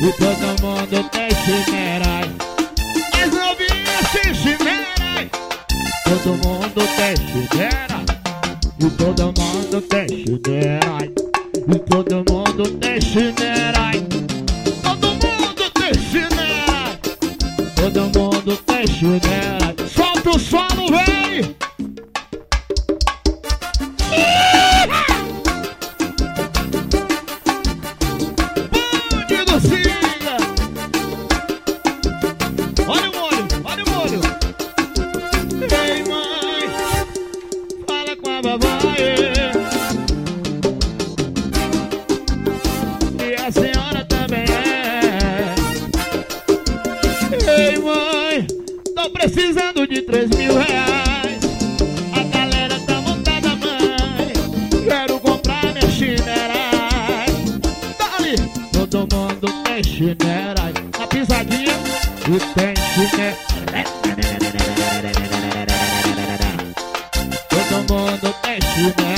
E todo mundo tem chinerai. As novinhas se chinerai. Todo mundo tem chinerai. E todo mundo tem chinerai. E todo mundo tem chinerai. Todo mundo tem chinerai. Todo mundo tem chinerai. Solta o solo, vem! Bandido siga! Olha o molho, olha o molho! Ei, mãe, fala com a babai. E a senhora também é. Ei, mãe, tô precisando de 3.000 reais. A galera tá montada, mãe. Quero comprar minha chinerai. Dali, todo mundo tem chinerai. Na pisadinha e tem chinerai. Todo mundo tem chinerai.